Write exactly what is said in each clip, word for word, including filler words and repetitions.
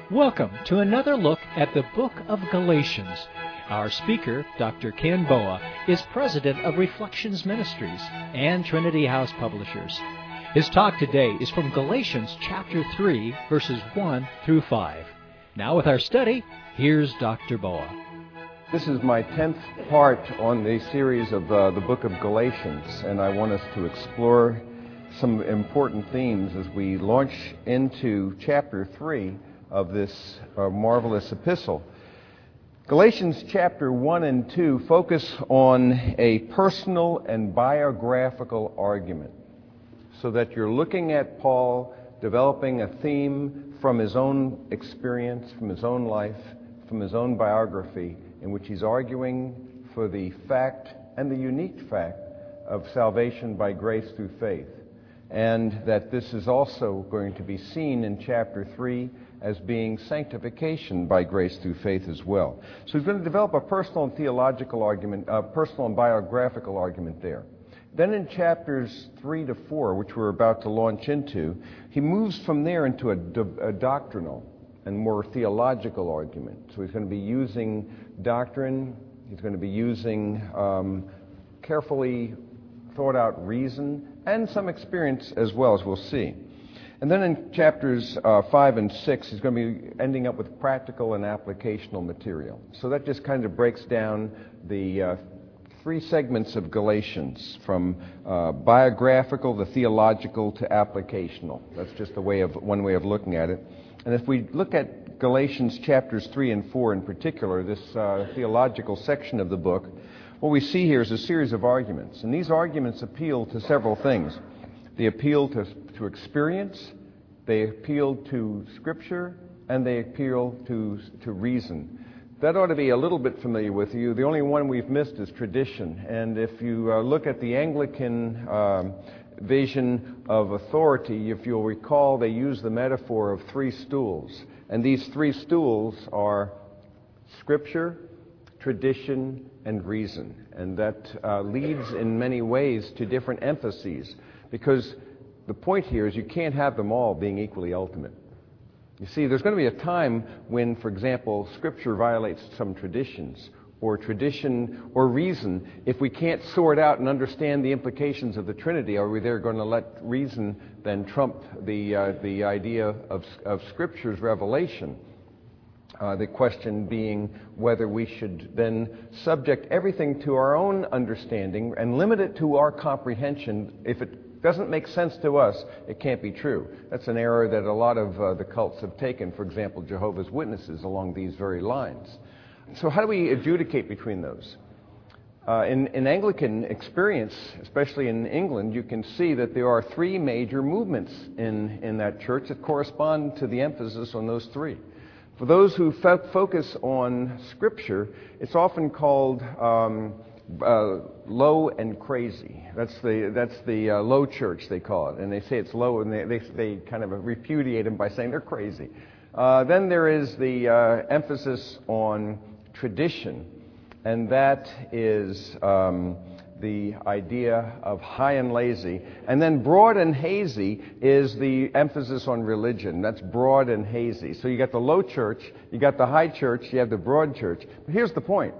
Welcome to another look at the book of Galatians. Our speaker, Doctor Ken Boa, is president of Reflections Ministries and Trinity House Publishers. His talk today is from Galatians chapter three, verses one through five. Now with our study, here's Doctor Boa. This is my tenth part on the series of uh, the book of Galatians, and I want us to explore some important themes as we launch into chapter three of this uh, marvelous epistle. Galatians chapter one and two focus on a personal and biographical argument, so that you're looking at Paul developing a theme from his own experience, from his own life, from his own biography, in which he's arguing for the fact and the unique fact of salvation by grace through faith. And that this is also going to be seen in chapter three as being sanctification by grace through faith as well. So he's going to develop a personal and theological argument, a personal and biographical argument there. Then in chapters three to four, which we're about to launch into, he moves from there into a, do- a doctrinal and more theological argument. So he's going to be using doctrine, he's going to be using um, carefully thought out reason, and some experience as well, as we'll see. And then in chapters uh, five and six, he's going to be ending up with practical and applicational material. So that just kind of breaks down the uh, three segments of Galatians, from uh, biographical to theological to applicational. That's just a way of one way of looking at it. And if we look at Galatians chapters three and four in particular, this uh, theological section of the book, what we see here is a series of arguments. And these arguments appeal to several things. They appeal to, to experience, they appeal to Scripture, and they appeal to, to reason. That ought to be a little bit familiar with you. The only one we've missed is tradition. And if you uh, look at the Anglican um, vision of authority, if you'll recall, they use the metaphor of three stools. And these three stools are Scripture, tradition, and reason. And that uh, leads in many ways to different emphases, because the point here is you can't have them all being equally ultimate. You see, there's going to be a time when, for example, Scripture violates some traditions, or tradition or reason. If we can't sort out and understand the implications of the Trinity, are we there going to let reason then trump the uh, the idea of, of Scripture's revelation? Uh, the question being whether we should then subject everything to our own understanding and limit it to our comprehension. If it doesn't make sense to us, it can't be true. That's an error that a lot of uh, the cults have taken, for example, Jehovah's Witnesses, along these very lines. So how do we adjudicate between those? Uh, in, in Anglican experience, especially in England, you can see that there are three major movements in, in that church that correspond to the emphasis on those three. For those who fo- focus on Scripture, it's often called um, uh, low and crazy. That's the that's the uh, low church, they call it, and they say it's low, and they they, they kind of repudiate them by saying they're crazy. Uh, then there is the uh, emphasis on tradition, and that is um, the idea of high and lazy. And then broad and hazy is the emphasis on religion. That's broad and hazy. So you got the low church, you got the high church, you have the broad church. But here's the point.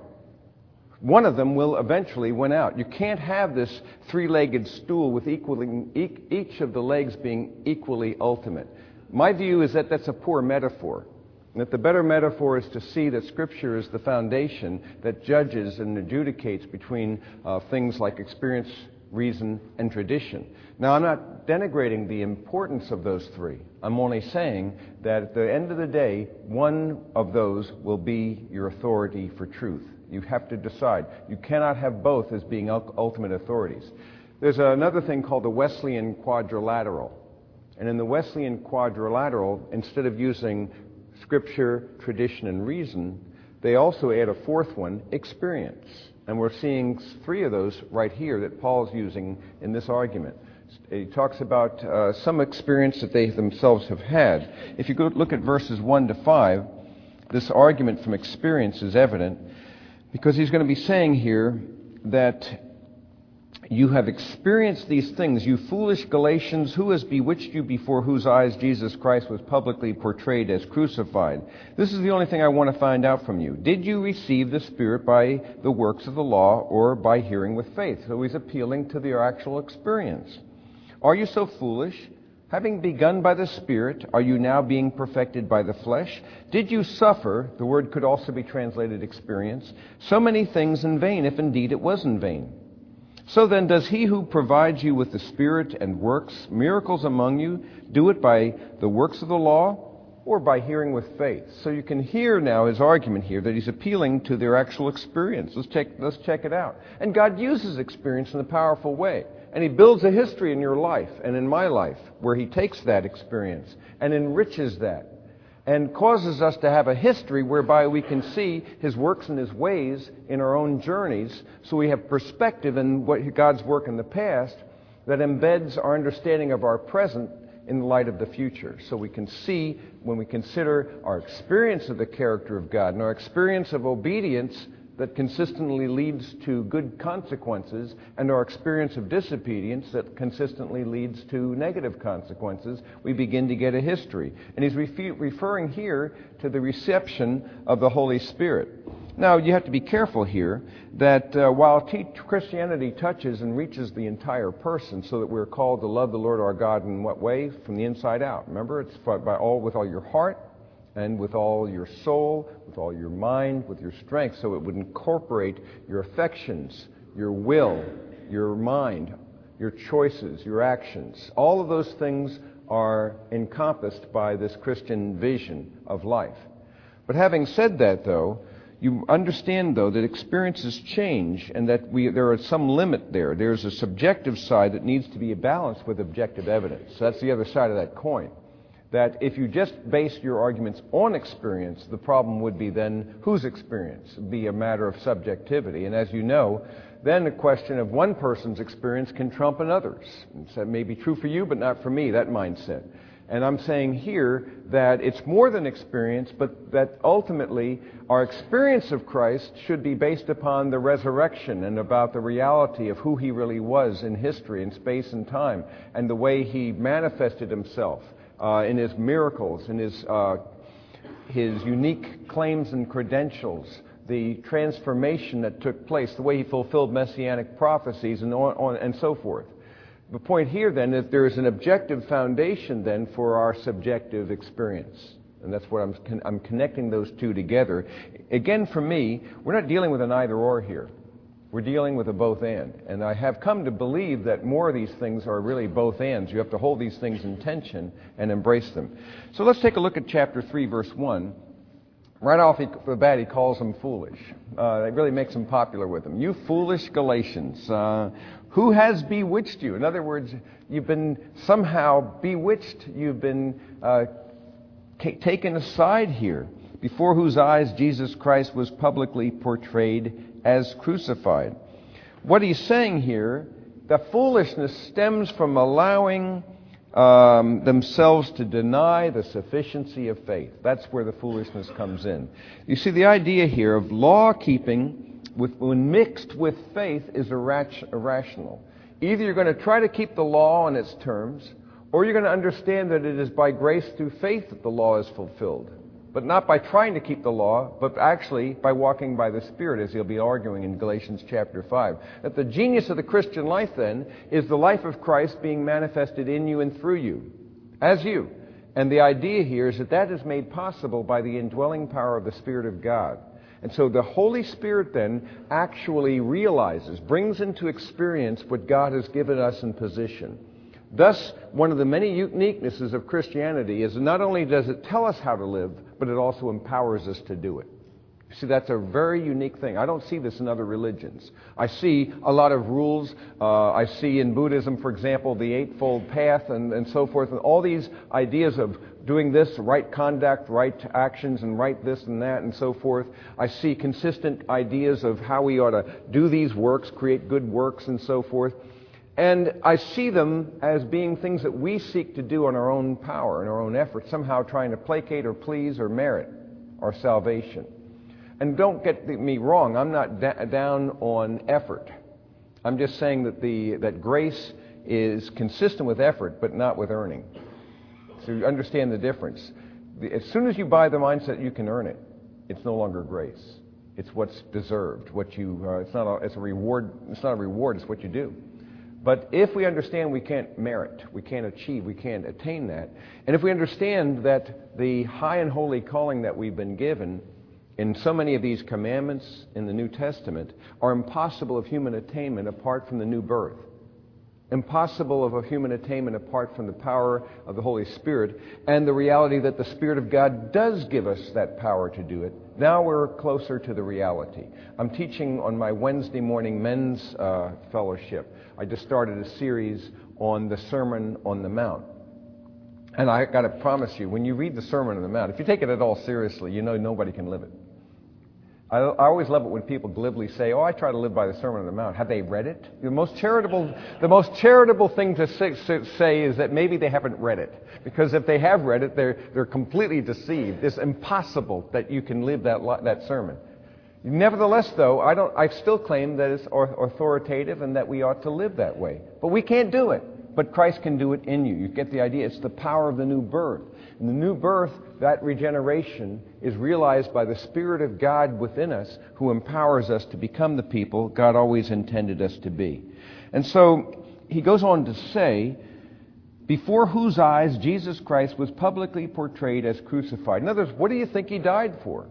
One of them will eventually win out. You can't have this three-legged stool with equaling, each of the legs being equally ultimate. My view is that that's a poor metaphor. And that the better metaphor is to see that Scripture is the foundation that judges and adjudicates between uh, things like experience, reason, and tradition. Now, I'm not denigrating the importance of those three. I'm only saying that at the end of the day, one of those will be your authority for truth. You have to decide. You cannot have both as being ultimate authorities. There's another thing called the Wesleyan quadrilateral. And in the Wesleyan quadrilateral, instead of using Scripture, tradition, and reason, they also add a fourth one, experience. And we're seeing three of those right here that Paul's using in this argument. He talks about uh, some experience that they themselves have had. If you go look at verses one to five, this argument from experience is evident, because he's going to be saying here that You have experienced these things, you foolish Galatians. Who has bewitched you, before whose eyes Jesus Christ was publicly portrayed as crucified? This is the only thing I want to find out from you. Did you receive the Spirit by the works of the law or by hearing with faith? So he's appealing to their actual experience. Are you so foolish? Having begun by the Spirit, are you now being perfected by the flesh? Did you suffer, the word could also be translated experience, so many things in vain, if indeed it was in vain? So then, does he who provides you with the Spirit and works miracles among you do it by the works of the law or by hearing with faith? So you can hear now his argument here that he's appealing to their actual experience. Let's check, let's check it out. And God uses experience in a powerful way. And he builds a history in your life and in my life where he takes that experience and enriches that and causes us to have a history whereby we can see his works and his ways in our own journeys, so we have perspective in what God's work in the past that embeds our understanding of our present in the light of the future. So we can see, when we consider our experience of the character of God and our experience of obedience that consistently leads to good consequences, and our experience of disobedience that consistently leads to negative consequences, we begin to get a history. And he's refer- referring here to the reception of the Holy Spirit. Now, you have to be careful here that uh, while t- Christianity touches and reaches the entire person, so that we're called to love the Lord our God in what way? From the inside out. Remember, it's by all with all your heart, and with all your soul, with all your mind, with your strength, so it would incorporate your affections, your will, your mind, your choices, your actions. All of those things are encompassed by this Christian vision of life. But having said that, though, you understand, though, that experiences change and that we, there is some limit there. There's a subjective side that needs to be balanced with objective evidence. So that's the other side of that coin. That if you just base your arguments on experience, the problem would be then whose experience? It would be a matter of subjectivity. And as you know, then the question of one person's experience can trump another's. And so that may be true for you, but not for me, that mindset. And I'm saying here that it's more than experience, but that ultimately our experience of Christ should be based upon the resurrection and about the reality of who he really was in history, in space and time, and the way he manifested himself. Uh, in his miracles, in his uh, his unique claims and credentials, the transformation that took place, the way he fulfilled messianic prophecies, and on, on and so forth. The point here, then, is there is an objective foundation, then, for our subjective experience. And that's what I'm, con- I'm connecting those two together. Again, for me, we're not dealing with an either-or here. We're dealing with a both-and. And I have come to believe that more of these things are really both-ands. You have to hold these things in tension and embrace them. So let's take a look at chapter three, verse one. Right off the bat, he calls them foolish. Uh, it really makes them popular with them. You foolish Galatians, uh, who has bewitched you? In other words, you've been somehow bewitched. You've been uh, t- taken aside here, before whose eyes Jesus Christ was publicly portrayed as crucified. What he's saying here, the foolishness stems from allowing um, themselves to deny the sufficiency of faith. That's where the foolishness comes in. You see, the idea here of law keeping, with, when mixed with faith, is irrat- irrational. Either you're going to try to keep the law on its terms, or you're going to understand that it is by grace through faith that the law is fulfilled. But not by trying to keep the law, but actually by walking by the Spirit, as he'll be arguing in Galatians chapter five. That the genius of the Christian life, then, is the life of Christ being manifested in you and through you, as you. And the idea here is that that is made possible by the indwelling power of the Spirit of God. And so the Holy Spirit, then, actually realizes, brings into experience what God has given us in position. Thus, one of the many uniquenesses of Christianity is not only does it tell us how to live, but it also empowers us to do it. You see, that's a very unique thing. I don't see this in other religions. I see a lot of rules. Uh, I see in Buddhism, for example, the Eightfold Path and, and so forth, and all these ideas of doing this, right conduct, right actions, and right this and that, and so forth. I see consistent ideas of how we ought to do these works, create good works, and so forth. And I see them as being things that we seek to do on our own power and our own effort, somehow trying to placate or please or merit our salvation. And don't get me wrong, I'm not da- down on effort. I'm just saying that the that grace is consistent with effort, but not with earning. So you understand the difference. The, as soon as you buy the mindset you can earn it, it's no longer grace. It's what's deserved. What you uh, it's not a, it's a reward. It's not a reward. It's what you do. But if we understand we can't merit, we can't achieve, we can't attain that, and if we understand that the high and holy calling that we've been given in so many of these commandments in the New Testament are impossible of human attainment apart from the new birth, impossible of a human attainment apart from the power of the Holy Spirit, and the reality that the Spirit of God does give us that power to do it, now we're closer to the reality. I'm teaching on my Wednesday morning men's uh, fellowship. I just started a series on the Sermon on the Mount. And I got to promise you, when you read the Sermon on the Mount, if you take it at all seriously, you know nobody can live it. I, I always love it when people glibly say, "Oh, I try to live by the Sermon on the Mount." Have they read it? The most charitable, the most charitable thing to say, say is that maybe they haven't read it, because if they have read it, they're they're completely deceived. It's impossible that you can live that that sermon. Nevertheless, though, I don't. I still claim that it's authoritative and that we ought to live that way. But we can't do it. But Christ can do it in you. You get the idea. It's the power of the new birth. In the new birth, that regeneration is realized by the Spirit of God within us, who empowers us to become the people God always intended us to be. And so he goes on to say, before whose eyes Jesus Christ was publicly portrayed as crucified. In other words, what do you think he died for?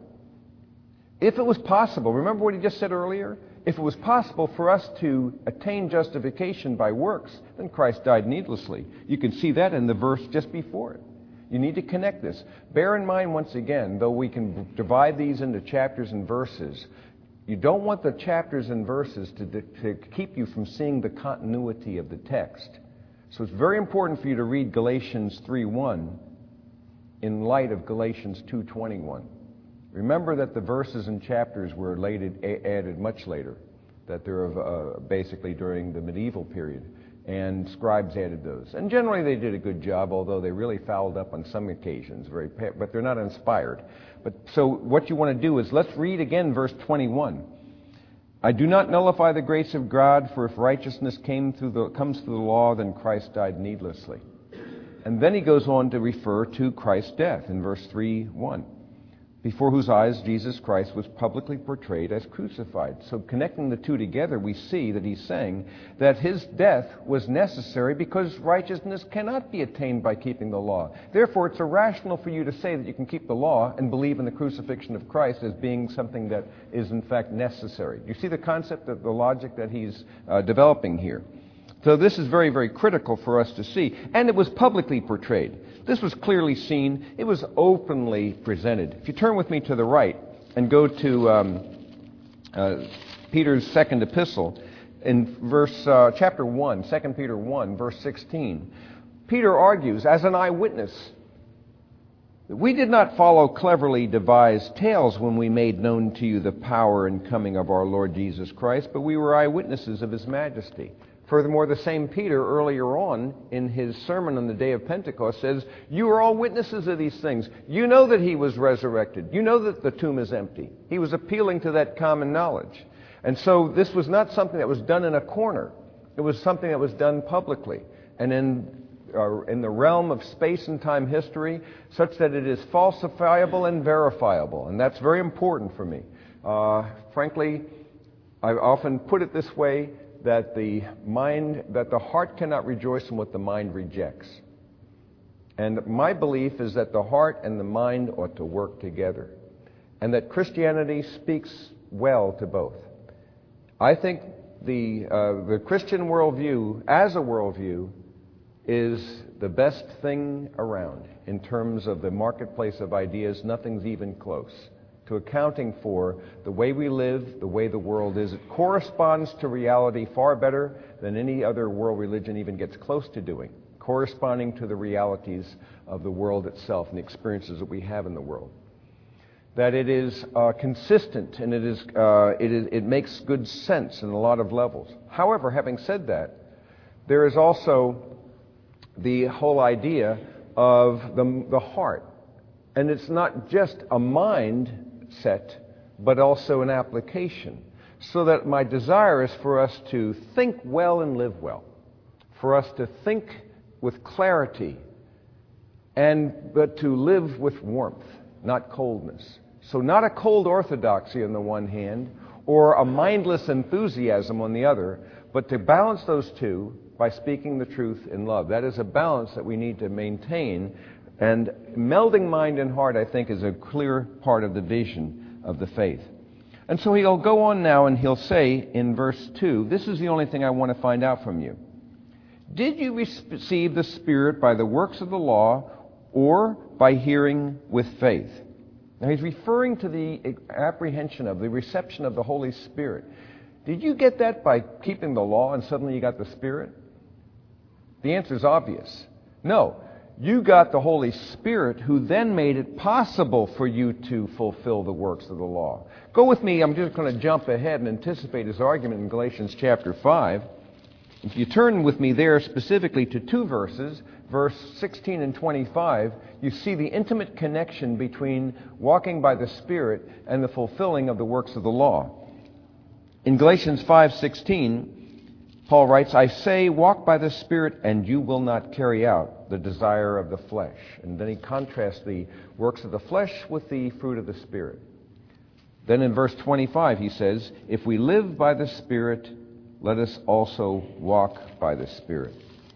If it was possible, remember what he just said earlier? If it was possible for us to attain justification by works, then Christ died needlessly. You can see that in the verse just before it. You need to connect this. Bear in mind, once again, though we can divide these into chapters and verses, you don't want the chapters and verses to, to keep you from seeing the continuity of the text. So it's very important for you to read Galatians three one in light of Galatians two twenty-one. Remember that the verses and chapters were later, added much later, that they're uh, basically during the medieval period, and scribes added those. And generally they did a good job, although they really fouled up on some occasions, very, but they're not inspired. But so what you want to do is, let's read again verse twenty-one. I do not nullify the grace of God, for if righteousness came through the, comes through the law, then Christ died needlessly. And then he goes on to refer to Christ's death in verse three one. Before whose eyes Jesus Christ was publicly portrayed as crucified. So connecting the two together, we see that he's saying that his death was necessary because righteousness cannot be attained by keeping the law. Therefore, it's irrational for you to say that you can keep the law and believe in the crucifixion of Christ as being something that is in fact necessary. You see the concept of the logic that he's uh, developing here. So this is very, very critical for us to see. And it was publicly portrayed. This was clearly seen. It was openly presented. If you turn with me to the right and go to um, uh, Peter's second epistle, in verse uh, chapter one, Second Peter one, verse sixteen, Peter argues, as an eyewitness, that we did not follow cleverly devised tales when we made known to you the power and coming of our Lord Jesus Christ, but we were eyewitnesses of his majesty. Furthermore, the same Peter earlier on in his sermon on the day of Pentecost says, you are all witnesses of these things. You know that he was resurrected. You know that the tomb is empty. He was appealing to that common knowledge. And so this was not something that was done in a corner. It was something that was done publicly. And in, uh, in the realm of space and time history, such that it is falsifiable and verifiable. And that's very important for me. Uh, frankly, I often put it this way, that the mind, that the heart cannot rejoice in what the mind rejects. And my belief is that the heart and the mind ought to work together, and that Christianity speaks well to both. I think the uh, the Christian worldview, as a worldview, is the best thing around in terms of the marketplace of ideas. Nothing's even close to accounting for the way we live, the way the world is. It corresponds to reality far better than any other world religion even gets close to doing, corresponding to the realities of the world itself and the experiences that we have in the world. That it is uh, consistent and it is uh, it is it makes good sense in a lot of levels. However, having said that, there is also the whole idea of the, the heart. And it's not just a mind set, but also an application. So that my desire is for us to think well and live well, for us to think with clarity, and but to live with warmth, not coldness. So not a cold orthodoxy on the one hand, or a mindless enthusiasm on the other, but to balance those two by speaking the truth in love. That is a balance that we need to maintain, and melding mind and heart, I think, is a clear part of the vision of the faith. And so he'll go on now and he'll say in verse two, this is the only thing I want to find out from you. Did you receive the Spirit by the works of the law or by hearing with faith? Now he's referring to the apprehension of, the reception of the Holy Spirit. Did you get that by keeping the law and suddenly you got the Spirit? The answer is obvious. No. You got the Holy Spirit who then made it possible for you to fulfill the works of the law. Go with me, I'm just going to jump ahead and anticipate his argument in Galatians chapter five. If you turn with me there specifically to two verses, verse sixteen and twenty-five, you see the intimate connection between walking by the Spirit and the fulfilling of the works of the law. In Galatians five sixteen, Paul writes, I say, walk by the Spirit, and you will not carry out the desire of the flesh. And then he contrasts the works of the flesh with the fruit of the Spirit. Then in verse twenty-five he says, if we live by the Spirit, let us also walk by the Spirit.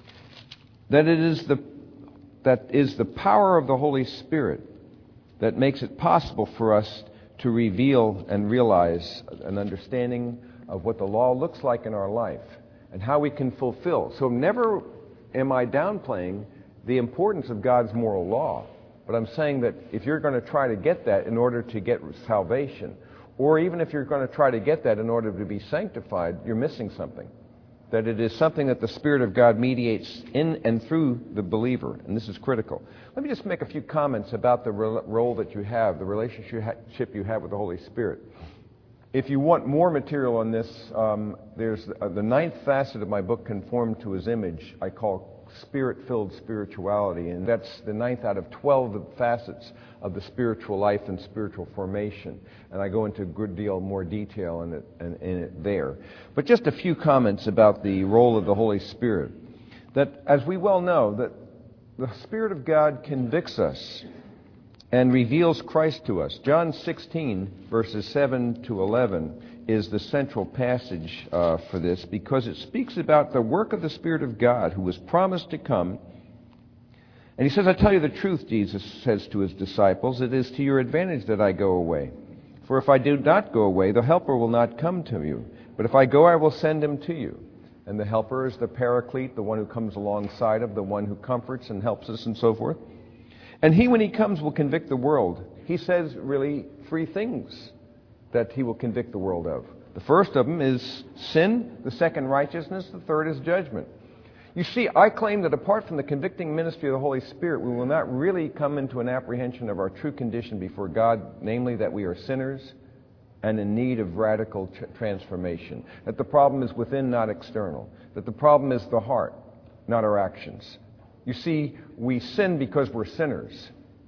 That it is the, that is the power of the Holy Spirit that makes it possible for us to reveal and realize an understanding of what the law looks like in our life and how we can fulfill. So never am I downplaying the importance of God's moral law, but I'm saying that if you're going to try to get that in order to get salvation, or even if you're going to try to get that in order to be sanctified, you're missing something. That it is something that the Spirit of God mediates in and through the believer, and this is critical. Let me just make a few comments about the role that you have, the relationship you have with the Holy Spirit. If you want more material on this, um, there's uh, the ninth facet of my book, Conformed to His Image, I call Spirit-Filled Spirituality, and that's the ninth out of twelve facets of the spiritual life and spiritual formation. And I go into a good deal more detail in it, in, in it there. But just a few comments about the role of the Holy Spirit. That, as we well know, that the Spirit of God convicts us and reveals Christ to us. John sixteen, verses seven to eleven, is the central passage uh, for this, because it speaks about the work of the Spirit of God who was promised to come. And he says, I tell you the truth, Jesus says to his disciples, it is to your advantage that I go away. For if I do not go away, the Helper will not come to you. But if I go, I will send him to you. And the Helper is the Paraclete, the one who comes alongside of, the one who comforts and helps us and so forth. And he, when he comes, will convict the world. He says really three things that he will convict the world of. The first of them is sin, the second righteousness, the third is judgment. You see, I claim that apart from the convicting ministry of the Holy Spirit, we will not really come into an apprehension of our true condition before God, namely that we are sinners and in need of radical tr- transformation. That the problem is within, not external. That the problem is the heart, not our actions. You see, we sin because we're sinners.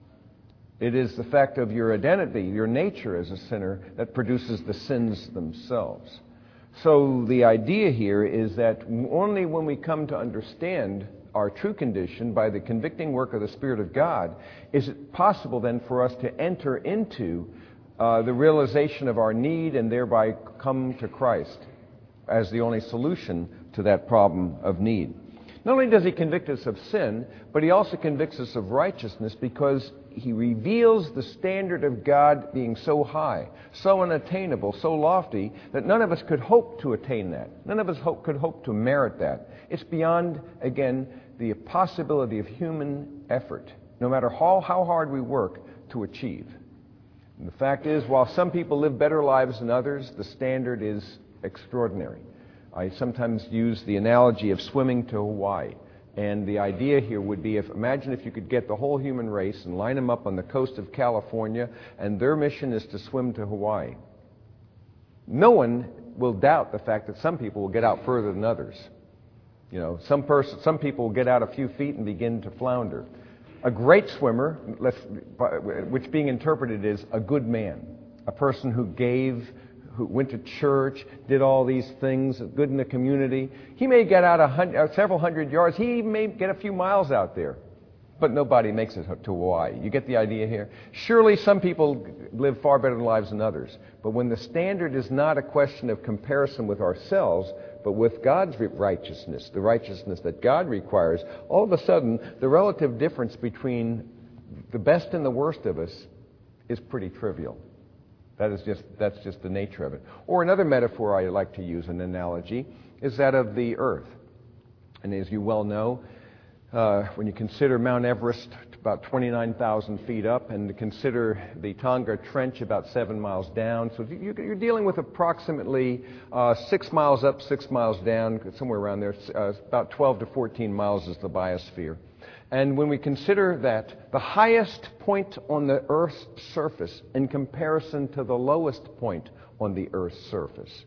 It is the fact of your identity, your nature as a sinner, that produces the sins themselves. So the idea here is that only when we come to understand our true condition by the convicting work of the Spirit of God is it possible then for us to enter into uh, the realization of our need and thereby come to Christ as the only solution to that problem of need. Not only does he convict us of sin, but he also convicts us of righteousness because he reveals the standard of God being so high, so unattainable, so lofty, that none of us could hope to attain that. None of us hope, could hope to merit that. It's beyond, again, the possibility of human effort, no matter how, how hard we work to achieve. And the fact is, while some people live better lives than others, the standard is extraordinary. I sometimes use the analogy of swimming to Hawaii. And the idea here would be, if imagine if you could get the whole human race and line them up on the coast of California, and their mission is to swim to Hawaii. No one will doubt the fact that some people will get out further than others. You know, some person, some people will get out a few feet and begin to flounder. A great swimmer, let's, which being interpreted is a good man, a person who gave who went to church, did all these things, good in the community. He may get out a hundred, uh, several hundred yards. He may get a few miles out there. But nobody makes it to Hawaii. You get the idea here? Surely some people live far better lives than others. But when the standard is not a question of comparison with ourselves, but with God's righteousness, the righteousness that God requires, all of a sudden the relative difference between the best and the worst of us is pretty trivial. That is just, that's just the nature of it. Or another metaphor I like to use, an analogy, is that of the earth. And as you well know, Uh, when you consider Mount Everest about twenty-nine thousand feet up, and to consider the Tonga Trench about seven miles down, so you, you're dealing with approximately uh, six miles up, six miles down, somewhere around there. Uh, about twelve to fourteen miles is the biosphere. And when we consider that the highest point on the Earth's surface in comparison to the lowest point on the Earth's surface,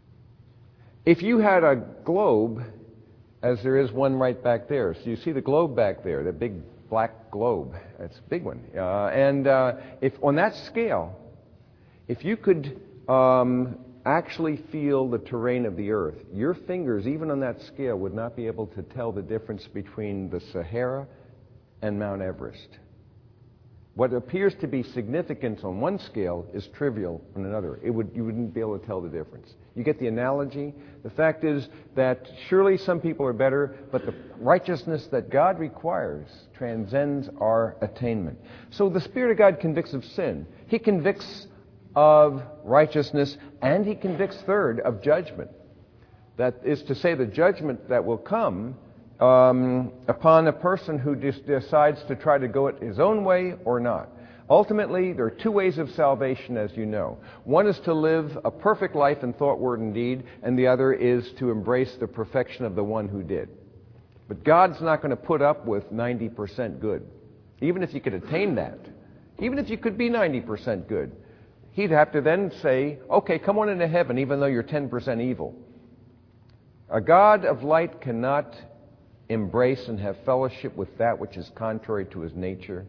if you had a globe, as there is one right back there. So you see the globe back there, the big black globe. It's a big one. Uh, and uh, if on that scale, if you could um, actually feel the terrain of the earth, your fingers, even on that scale, would not be able to tell the difference between the Sahara and Mount Everest. What appears to be significant on one scale is trivial on another. It would, you wouldn't be able to tell the difference. You get the analogy? The fact is that surely some people are better, but the righteousness that God requires transcends our attainment. So the Spirit of God convicts of sin. He convicts of righteousness, and He convicts, third, of judgment. That is to say, the judgment that will come Um, upon a person who just decides to try to go it his own way or not. Ultimately, there are two ways of salvation, as you know. One is to live a perfect life in thought, word, and deed, and the other is to embrace the perfection of the one who did. But God's not going to put up with ninety percent good. Even if you could attain that, even if you could be ninety percent good, He'd have to then say, okay, come on into heaven, even though you're ten percent evil. A God of light cannot embrace and have fellowship with that which is contrary to His nature.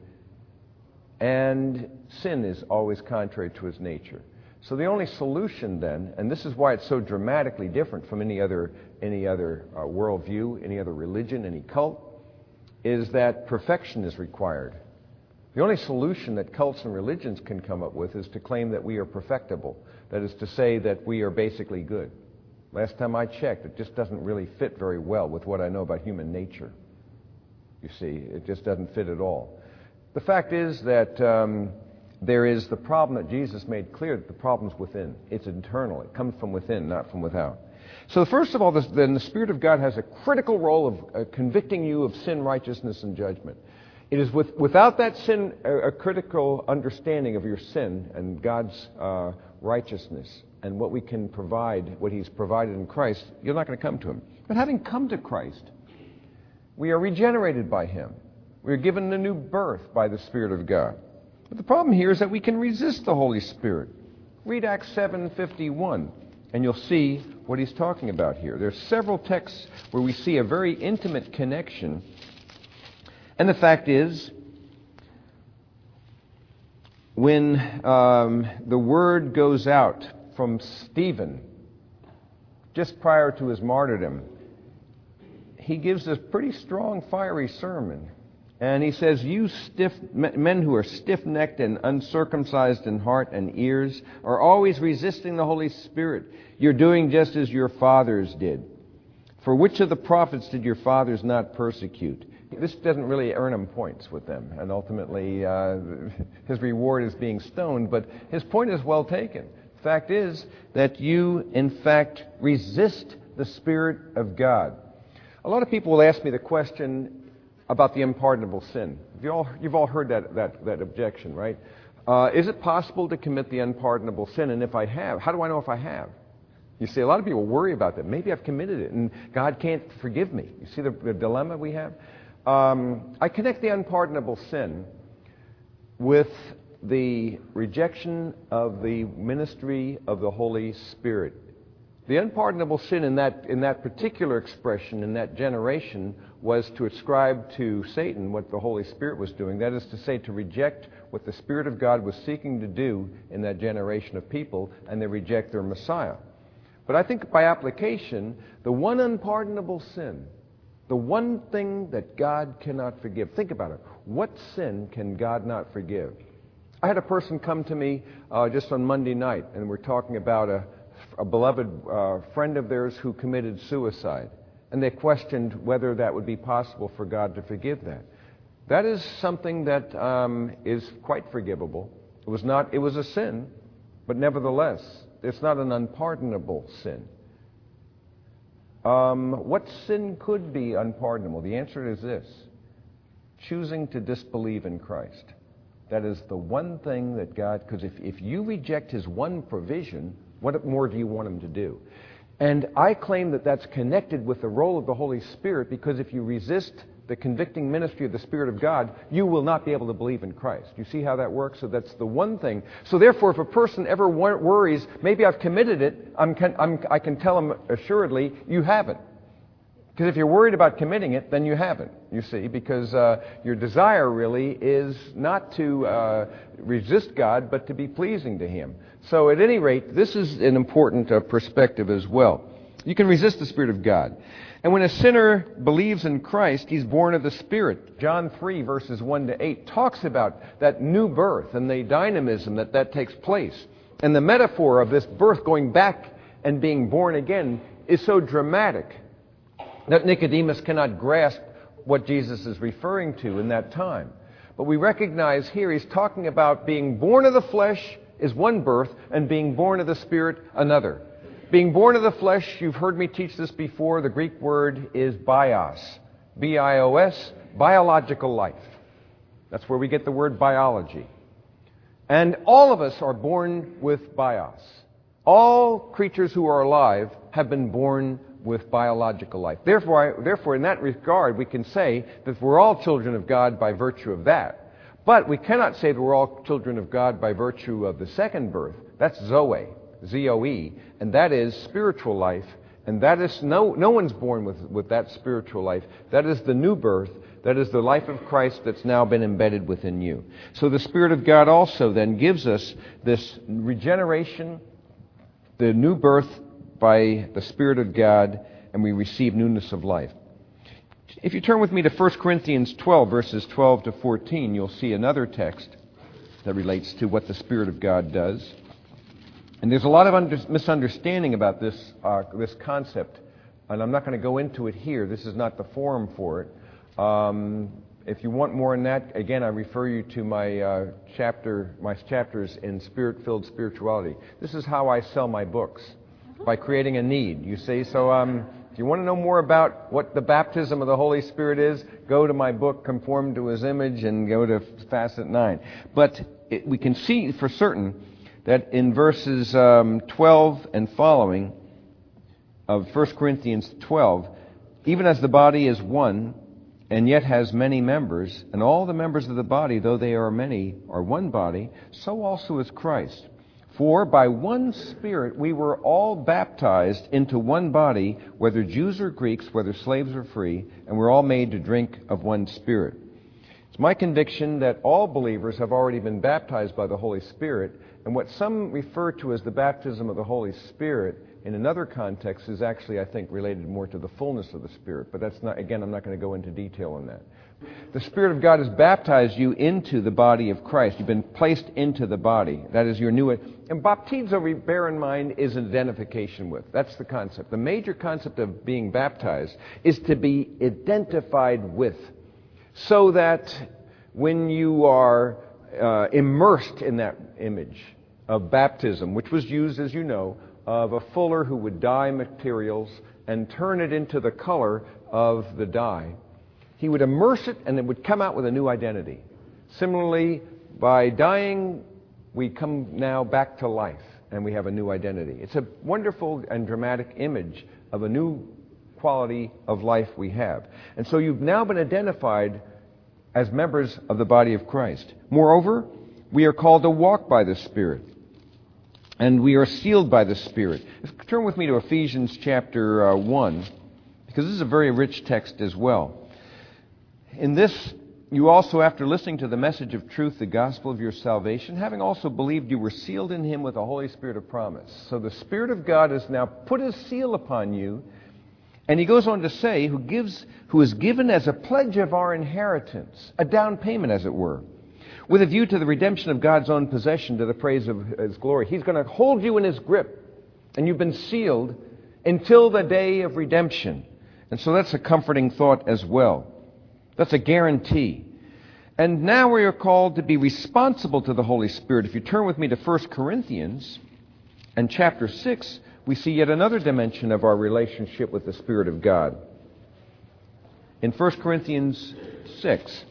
And sin is always contrary to His nature. So the only solution then, and this is why it's so dramatically different from any other any other uh, worldview, any other religion, any cult, is that perfection is required. The only solution that cults and religions can come up with is to claim that we are perfectible. That is to say that we are basically good. Last time I checked, it just doesn't really fit very well with what I know about human nature. You see, it just doesn't fit at all. The fact is that um, there is the problem that Jesus made clear, that the problem's within. It's internal. It comes from within, not from without. So first of all, this, then the Spirit of God has a critical role of uh, convicting you of sin, righteousness, and judgment. It is with, without that sin, a, a critical understanding of your sin and God's uh, righteousness and what we can provide, what He's provided in Christ, you're not going to come to Him. But having come to Christ, we are regenerated by Him. We are given a new birth by the Spirit of God. But the problem here is that we can resist the Holy Spirit. Read Acts seven fifty-one, and you'll see what he's talking about here. There are several texts where we see a very intimate connection. And the fact is, when um, the word goes out from Stephen, just prior to his martyrdom, he gives a pretty strong, fiery sermon. And he says, you stiff men who are stiff-necked and uncircumcised in heart and ears are always resisting the Holy Spirit. You're doing just as your fathers did. For which of the prophets did your fathers not persecute? This doesn't really earn him points with them. And ultimately, uh, his reward is being stoned. But his point is well taken. The fact is that you, in fact, resist the Spirit of God. A lot of people will ask me the question about the unpardonable sin. You all, you've all heard that, that, that objection, right? Uh, is it possible to commit the unpardonable sin? And if I have, how do I know if I have? You see, a lot of people worry about that. Maybe I've committed it and God can't forgive me. You see the, the dilemma we have? Um, I connect the unpardonable sin with the rejection of the ministry of the Holy Spirit. The unpardonable sin in that, in that particular expression, in that generation, was to ascribe to Satan what the Holy Spirit was doing. That is to say, to reject what the Spirit of God was seeking to do in that generation of people, and they reject their Messiah. But I think by application, the one unpardonable sin, the one thing that God cannot forgive. Think about it. What sin can God not forgive? I had a person come to me uh, just on Monday night, and we're talking about a, a beloved uh, friend of theirs who committed suicide. And they questioned whether that would be possible for God to forgive that. That is something that um, is quite forgivable. It was not, it was a sin, but nevertheless, it's not an unpardonable sin. Um, what sin could be unpardonable? The answer is this: choosing to disbelieve in Christ. That is the one thing that God, because if, if you reject His one provision, what more do you want Him to do? And I claim that that's connected with the role of the Holy Spirit, because if you resist the convicting ministry of the Spirit of God, you will not be able to believe in Christ. You see how that works? So that's the one thing. So therefore, if a person ever worries, maybe I've committed it, I'm, I'm, I can tell them assuredly, you haven't. Because if you're worried about committing it, then you haven't, you see, because uh, your desire really is not to uh, resist God, but to be pleasing to Him. So at any rate, this is an important uh, perspective as well. You can resist the Spirit of God. And when a sinner believes in Christ, he's born of the Spirit. John three, verses one to eight, talks about that new birth and the dynamism that that takes place. And the metaphor of this birth going back and being born again is so dramatic that Nicodemus cannot grasp what Jesus is referring to in that time. But we recognize here he's talking about being born of the flesh is one birth, and being born of the Spirit another. Being born of the flesh, you've heard me teach this before, the Greek word is bios. B I O S, biological life. That's where we get the word biology. And all of us are born with bios. All creatures who are alive have been born with biological life. Therefore, I, therefore, in that regard, we can say that we're all children of God by virtue of that. But we cannot say that we're all children of God by virtue of the second birth. That's Zoe, Z O E, and that is spiritual life. And that is, no, no one's born with, with that spiritual life. That is the new birth. That is the life of Christ that's now been embedded within you. So the Spirit of God also then gives us this regeneration, the new birth by the Spirit of God, and we receive newness of life. If you turn with me to First Corinthians twelve, verses twelve to fourteen, you'll see another text that relates to what the Spirit of God does. And there's a lot of under- misunderstanding about this, uh, this concept, and I'm not going to go into it here. This is not the forum for it. Um, if you want more on that, again, I refer you to my uh, chapter, my chapters in Spirit-Filled Spirituality. This is how I sell my books, by creating a need, you see. So um, if you want to know more about what the baptism of the Holy Spirit is, go to my book, Conformed to His Image, and go to Facet nine. But it, we can see for certain that in verses um, twelve and following of First Corinthians twelve, even as the body is one, and yet has many members, and all the members of the body, though they are many, are one body, so also is Christ. For by one Spirit we were all baptized into one body, whether Jews or Greeks, whether slaves or free, and we're all made to drink of one Spirit. It's my conviction that all believers have already been baptized by the Holy Spirit, and what some refer to as the baptism of the Holy Spirit in another context is actually, I think, related more to the fullness of the Spirit. But that's not, again, I'm not going to go into detail on that. The Spirit of God has baptized you into the body of Christ. You've been placed into the body. That is your new... And baptizo, bear in mind, is an identification with. That's the concept. The major concept of being baptized is to be identified with. So that when you are uh, immersed in that image of baptism, which was used, as you know, of a fuller who would dye materials and turn it into the color of the dye, he would immerse it and it would come out with a new identity. Similarly, by dying, we come now back to life and we have a new identity. It's a wonderful and dramatic image of a new quality of life we have. And so you've now been identified as members of the body of Christ. Moreover, we are called to walk by the Spirit, and we are sealed by the Spirit. Turn with me to Ephesians chapter uh, one, because this is a very rich text as well. In this, you also, after listening to the message of truth, the gospel of your salvation, having also believed, you were sealed in him with the Holy Spirit of promise. So the Spirit of God has now put his seal upon you. And he goes on to say, who gives, who is given as a pledge of our inheritance, a down payment, as it were, with a view to the redemption of God's own possession to the praise of his glory. He's going to hold you in his grip, and you've been sealed until the day of redemption. And so that's a comforting thought as well. That's a guarantee. And now we are called to be responsible to the Holy Spirit. If you turn with me to First Corinthians and chapter six, we see yet another dimension of our relationship with the Spirit of God. In First Corinthians six,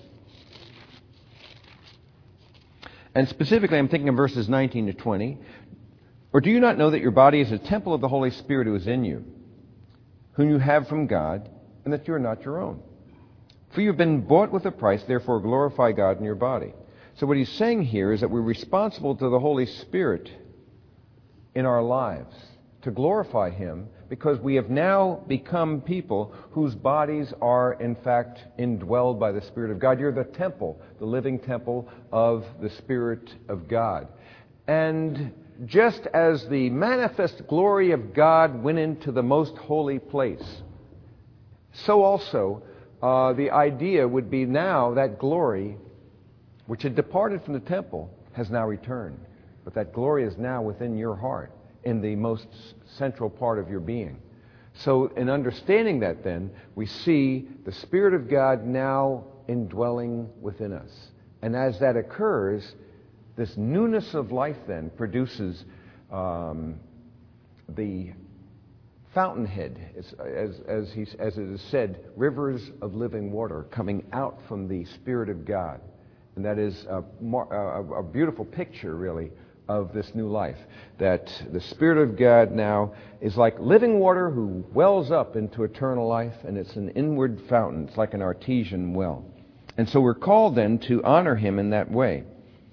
and specifically I'm thinking of verses nineteen to twenty, or do you not know that your body is a temple of the Holy Spirit who is in you, whom you have from God, and that you are not your own? For you have been bought with a price, therefore glorify God in your body. So what he's saying here is that we're responsible to the Holy Spirit in our lives to glorify him, because we have now become people whose bodies are in fact indwelled by the Spirit of God. You're the temple, the living temple of the Spirit of God. And just as the manifest glory of God went into the most holy place, so also uh, the idea would be now that glory, which had departed from the temple, has now returned. But that glory is now within your heart, in the most central part of your being. So in understanding that then, we see the Spirit of God now indwelling within us. And as that occurs, this newness of life then produces um, the fountainhead, as, as, as, he, as it is said, rivers of living water coming out from the Spirit of God. And that is a, a, a beautiful picture, really, of this new life. That the Spirit of God now is like living water who wells up into eternal life, and it's an inward fountain. It's like an artesian well. And so we're called then to honor him in that way.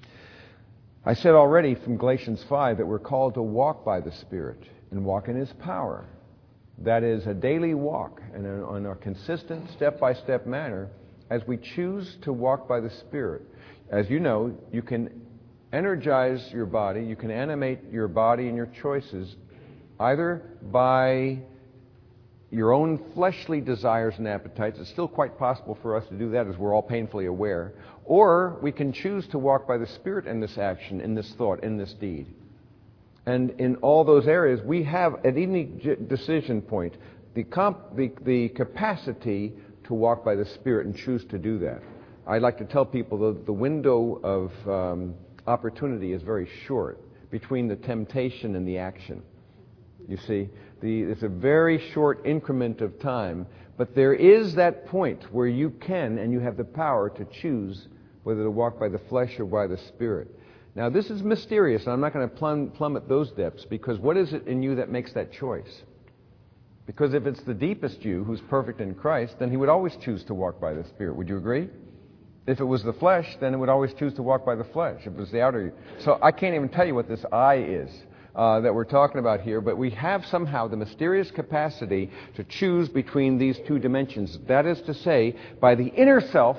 I said already from Galatians five that we're called to walk by the Spirit and walk in his power. That is a daily walk and in a consistent step-by-step manner as we choose to walk by the Spirit. As you know, you can energize your body, you can animate your body and your choices either by your own fleshly desires and appetites. It's still quite possible for us to do that, as we're all painfully aware. Or we can choose to walk by the Spirit in this action, in this thought, in this deed. And in all those areas, we have, at any decision point, the, comp- the, the capacity to walk by the Spirit and choose to do that. I'd like to tell people that the window of um, opportunity is very short between the temptation and the action. You see, the, it's a very short increment of time, but there is that point where you can and you have the power to choose whether to walk by the flesh or by the Spirit. Now, this is mysterious, and I'm not going to plumb, plummet those depths, because what is it in you that makes that choice? Because if it's the deepest you who's perfect in Christ, then he would always choose to walk by the Spirit. Would you agree? If it was the flesh, then it would always choose to walk by the flesh. If it was the outer you. So I can't even tell you what this I is uh, that we're talking about here, but we have somehow the mysterious capacity to choose between these two dimensions. That is to say, by the inner self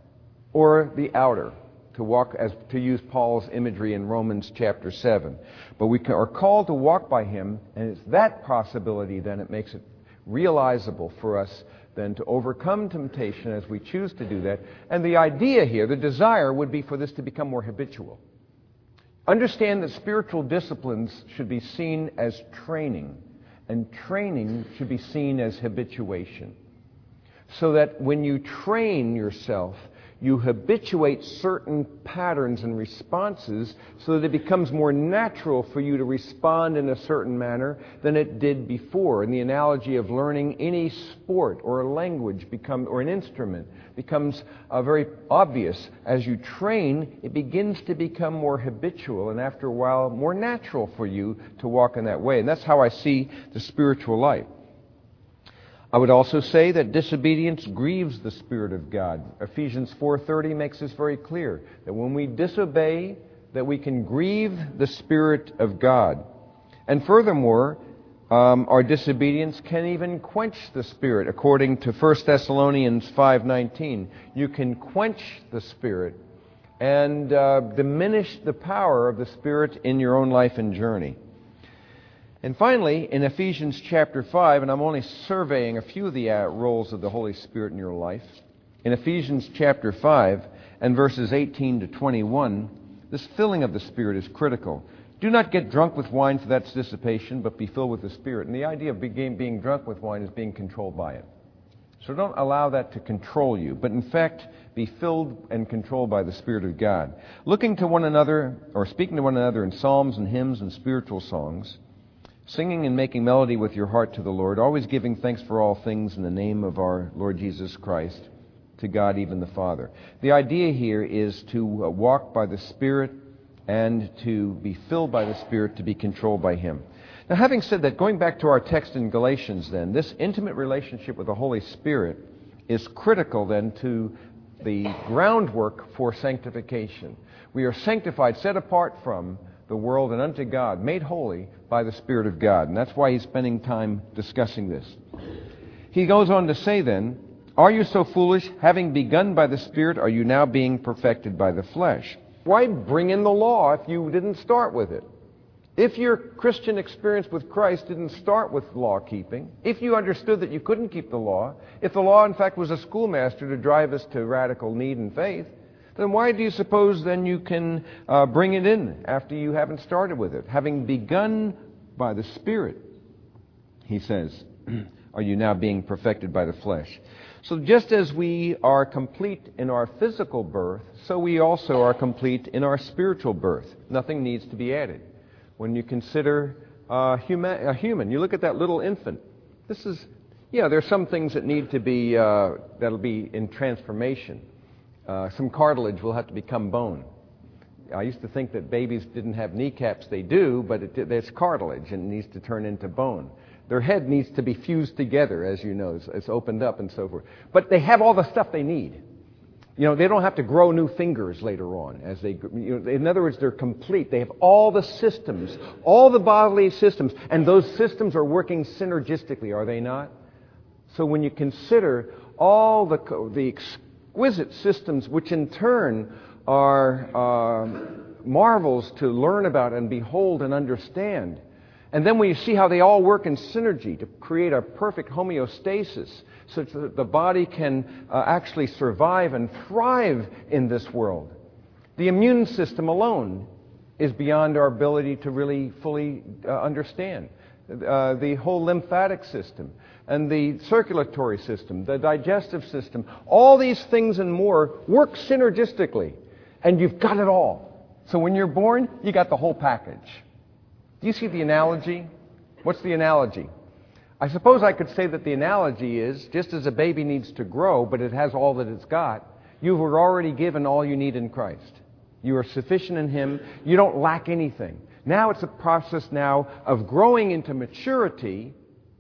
or the outer, to walk, as to use Paul's imagery in Romans chapter seven. But we are called to walk by him, and it's that possibility then it makes it realizable for us then to overcome temptation as we choose to do that. And the idea here, the desire, would be for this to become more habitual. Understand that spiritual disciplines should be seen as training, and training should be seen as habituation. So that when you train yourself, you habituate certain patterns and responses so that it becomes more natural for you to respond in a certain manner than it did before. And the analogy of learning any sport or a language become, or an instrument becomes uh, very obvious. As you train, it begins to become more habitual, and after a while more natural for you to walk in that way. And that's how I see the spiritual life. I would also say that disobedience grieves the Spirit of God. Ephesians four thirty makes this very clear, that when we disobey, that we can grieve the Spirit of God. And furthermore, Um, our disobedience can even quench the Spirit. According to First Thessalonians five nineteen, you can quench the Spirit and uh, diminish the power of the Spirit in your own life and journey. And finally, in Ephesians chapter five, and I'm only surveying a few of the uh, roles of the Holy Spirit in your life, in Ephesians chapter five and verses eighteen to twenty-one, this filling of the Spirit is critical. Do not get drunk with wine, for that's dissipation, but be filled with the Spirit. And the idea of being, being drunk with wine is being controlled by it. So don't allow that to control you, but in fact, be filled and controlled by the Spirit of God. Looking to one another, or speaking to one another in psalms and hymns and spiritual songs, singing and making melody with your heart to the Lord, always giving thanks for all things in the name of our Lord Jesus Christ, to God even the Father. The idea here is to walk by the Spirit and to be filled by the Spirit, to be controlled by Him. Now, having said that, going back to our text in Galatians then, this intimate relationship with the Holy Spirit is critical then to the groundwork for sanctification. We are sanctified, set apart from the world and unto God, made holy by the Spirit of God. And that's why he's spending time discussing this. He goes on to say then, are you so foolish? Having begun by the Spirit, are you now being perfected by the flesh? Why bring in the law if you didn't start with it? If your Christian experience with Christ didn't start with law keeping, if you understood that you couldn't keep the law, if the law in fact was a schoolmaster to drive us to radical need and faith, then why do you suppose then you can uh, bring it in after you haven't started with it? Having begun by the Spirit, he says, are you now being perfected by the flesh? So just as we are complete in our physical birth, so we also are complete in our spiritual birth. Nothing needs to be added. When you consider uh, human, a human, you look at that little infant. This is, yeah, there's some things that need to be, uh, that'll be in transformation. Uh, some cartilage will have to become bone. I used to think that babies didn't have kneecaps. They do, but it, there's cartilage and it needs to turn into bone. Their head needs to be fused together, as you know. It's, it's opened up and so forth. But they have all the stuff they need. You know, they don't have to grow new fingers later on. As they, you know, in other words, they're complete. They have all the systems, all the bodily systems, and those systems are working synergistically, are they not? So when you consider all the the exquisite systems, which in turn are uh, marvels to learn about and behold and understand. And then when you see how they all work in synergy to create a perfect homeostasis such that the body can uh, actually survive and thrive in this world. The immune system alone is beyond our ability to really fully uh, understand. Uh, the whole lymphatic system and the circulatory system, the digestive system, all these things and more work synergistically. And you've got it all. So when you're born, you got the whole package. Do you see the analogy? What's the analogy? I suppose I could say that the analogy is, just as a baby needs to grow, but it has all that it's got, you were already given all you need in Christ. You are sufficient in Him. You don't lack anything. Now it's a process now of growing into maturity,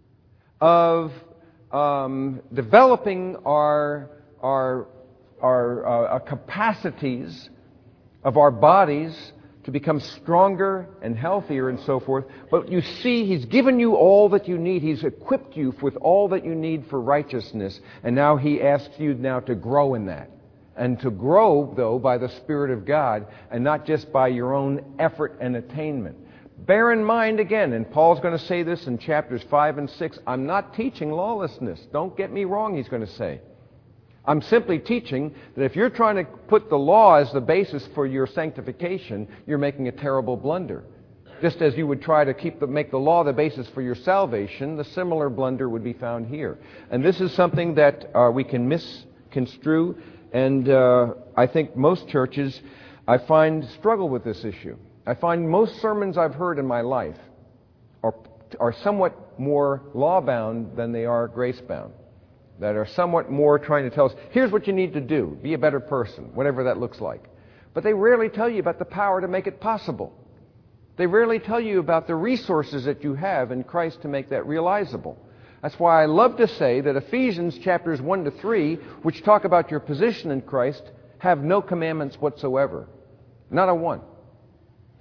of um, developing our, our, our, uh, our capacities of our bodies to become stronger and healthier and so forth. But you see, He's given you all that you need. He's equipped you with all that you need for righteousness. And now He asks you now to grow in that. And to grow, though, by the Spirit of God and not just by your own effort and attainment. Bear in mind again, and Paul's going to say this in chapters five and six, I'm not teaching lawlessness. Don't get me wrong, he's going to say. I'm simply teaching that if you're trying to put the law as the basis for your sanctification, you're making a terrible blunder. Just as you would try to keep the, make the law the basis for your salvation, the similar blunder would be found here. And this is something that uh, we can misconstrue, and uh, I think most churches, I find, struggle with this issue. I find most sermons I've heard in my life are, are somewhat more law-bound than they are grace-bound. That are somewhat more trying to tell us, here's what you need to do, be a better person, whatever that looks like. But they rarely tell you about the power to make it possible. They rarely tell you about the resources that you have in Christ to make that realizable. That's why I love to say that Ephesians chapters one to three, which talk about your position in Christ, have no commandments whatsoever. Not a one.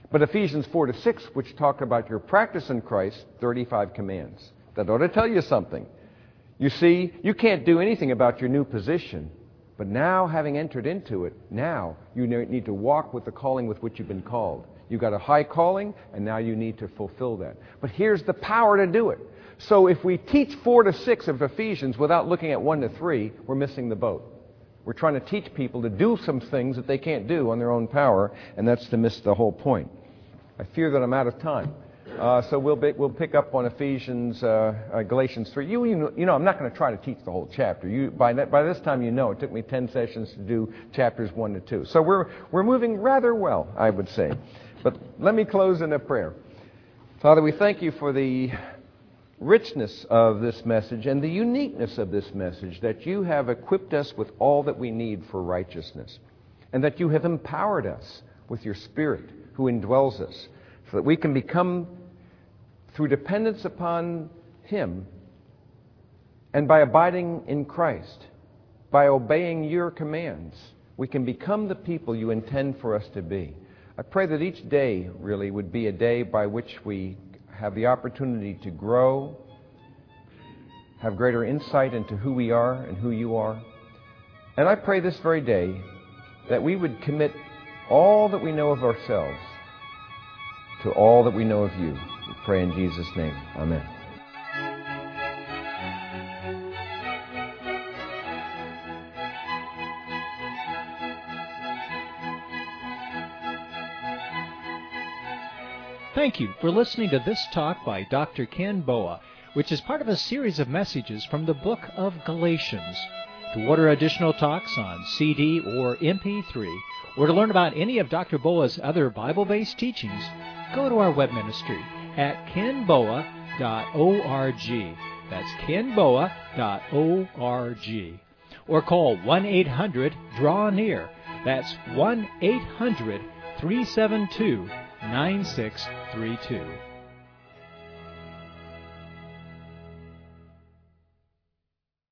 But Ephesians four to six, which talk about your practice in Christ, thirty-five commands. That ought to tell you something. You see, you can't do anything about your new position. But now, having entered into it, now you need to walk with the calling with which you've been called. You've got a high calling, and now you need to fulfill that. But here's the power to do it. So if we teach four to six of Ephesians without looking at one to three, we're missing the boat. We're trying to teach people to do some things that they can't do on their own power, and that's to miss the whole point. I fear that I'm out of time. Uh, so we'll be, we'll pick up on Ephesians, uh, uh, Galatians three. You, you know, you know I'm not going to try to teach the whole chapter. You, by, that, by this time, you know it took me ten sessions to do chapters one to two. So we're we're moving rather well, I would say. But let me close in a prayer. Father, we thank you for the richness of this message and the uniqueness of this message, that you have equipped us with all that we need for righteousness, and that you have empowered us with your Spirit who indwells us, so that we can become, through dependence upon Him, and by abiding in Christ, by obeying your commands, we can become the people you intend for us to be. I pray that each day really would be a day by which we have the opportunity to grow, have greater insight into who we are and who you are. And I pray this very day that we would commit all that we know of ourselves to all that we know of you. We pray in Jesus' name. Amen. Thank you for listening to this talk by Doctor Ken Boa, which is part of a series of messages from the book of Galatians. To order additional talks on C D or M P three, or to learn about any of Doctor Boa's other Bible-based teachings, go to our web ministry at ken boa dot org. That's ken boa dot org. Or call one eight hundred draw near. That's one eight hundred three seven two nine six three two.